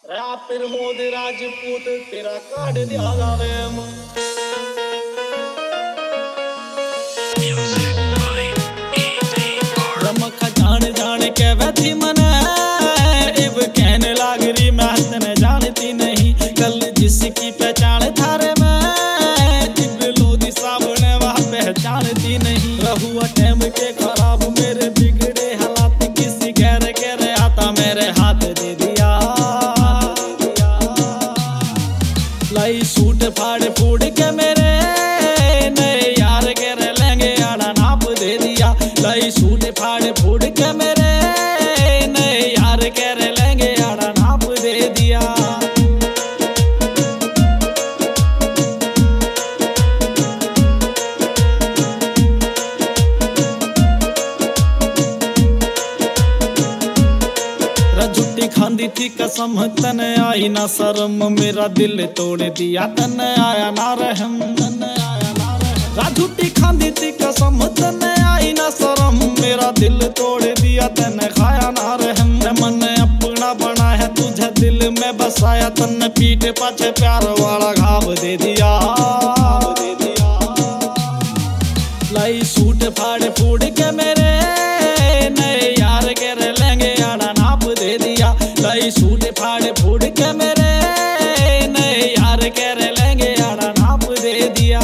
प्रमोद राजपूत तेरा कार्ड दिया जावे रमख जान जान के वैथी मने इब कहने लाग रही मैं तने जानती नहीं कल जिसकी पहचान थारे में इब लोधी साबने वह पहचानती नहीं रहुआ टाइम के खराब मेरे बिगड़े हालात किसी गैर के रे आता मेरे हाथ दे दिया लाई सूट फाड़ फूड़ के मेरे नए यार के रे लेंगे आड़ा नाप दे दिया लाई सूट फाड़ फूड़ के मेरे नए यार के रे लेंगे आड़ा नाप दे दिया झुट्टी खांदी थी कसम तने आई ना शर्म मेरा दिल तोड़ दिया तने आया ना रहम झुट्टी खांदी थी कसम तने आई ना शर्म मेरा दिल तोड़ दिया तने खाया ना रहम मन अपना बना है तुझे दिल में बसाया तने पीठ पाछे प्यार वाला घाव दे दिया लाई सूट फाड़ फूड़ के मेरे नए यार के रे लेंगे आड़ा नाप दे दिया लाई सूट फाड़ फूड़ के मेरे नए यार के रे लेंगे आड़ा नाप दे दिया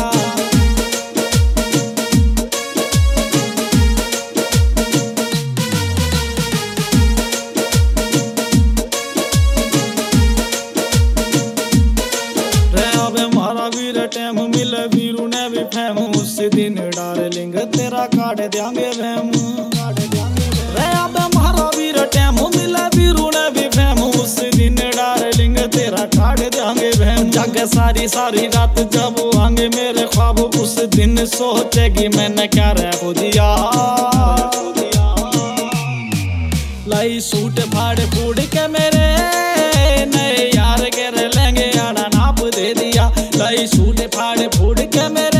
मारा वीर टैम मिले वीरू ने भी फैम उस दिन डार्लिंग तेरा काट देंगे वहम रे अब मारा वीर टैम मिले वीरू ने भी फैम उस दिन डार्लिंग तेरा काट देंगे वहम जग सारी सारी रात जब आएंगे मेरे ख्वाब उस दिन सोचेगी मैंने क्या रह दिया लाई सूट फाड़ फूड़ के मेरे नए यार के रे लेंगे आड़ा नाप दे दिया लाई सूट फाड़ फूड़ के मेरे